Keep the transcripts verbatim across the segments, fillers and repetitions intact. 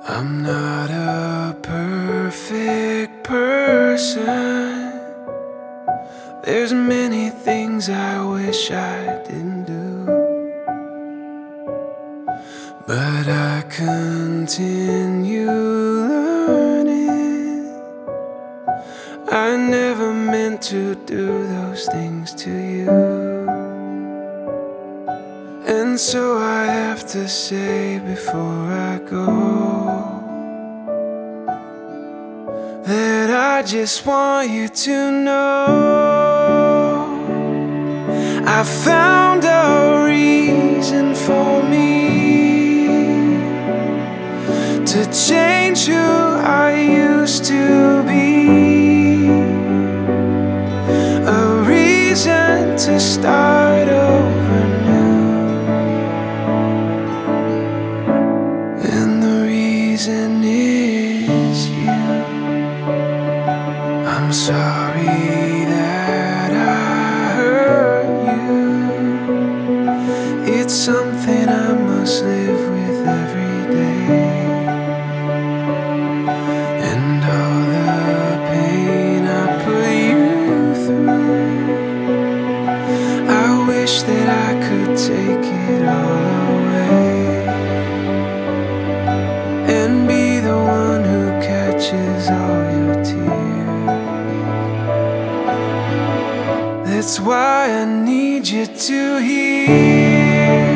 I'm not a perfect person. There's many things I wish I didn't do, but I continue learning. I never meant to do those things to you, and so I have to say before I go that I just want you to know I found a reason for me to change who I used to be, a reason to start over new. And the reason is you. I'm sorry that I hurt you. It's something I must live with every day, and all the pain I put you through, I wish that I could take it all away and be the one who catches all your tears. That's why I need you to hear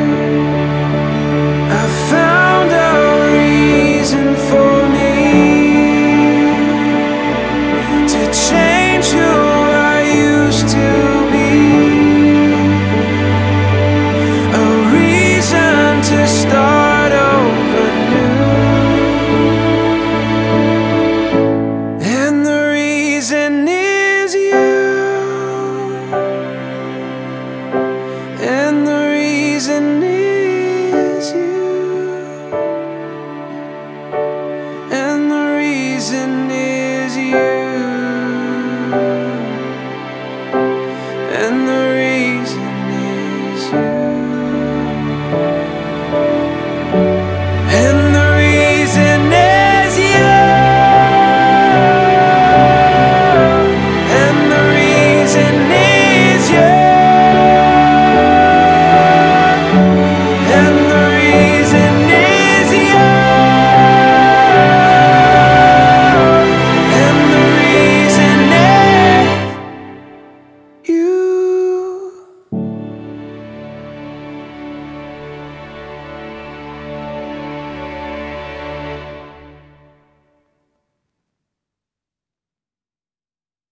I found a reason for me to change who I used to be, a reason to start over new. And the reason is you. And the reason is you. And the reason is you. And the reason is you. And